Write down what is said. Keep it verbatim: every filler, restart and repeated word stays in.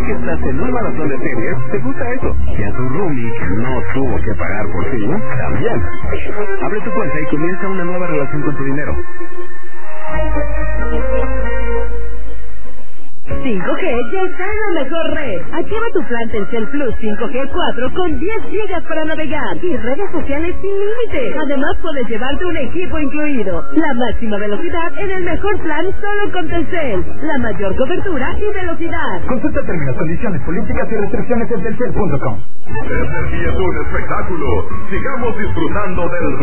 que estás en un maratón de series, te gusta eso. Y a tu roomie que no tuvo que pagar por ti, también. Abre tu cuenta y comienza una nueva relación con tu dinero. cinco G ya está en la mejor red. Activa tu plan Telcel Plus cinco G cuatro con diez gigas para navegar y redes sociales sin límite. Además puedes llevarte un equipo incluido. La máxima velocidad en el mejor plan solo con Telcel. La mayor cobertura y velocidad. Consulta términos, condiciones, políticas y restricciones en telcel punto com. Este sí es un espectáculo. Sigamos disfrutando del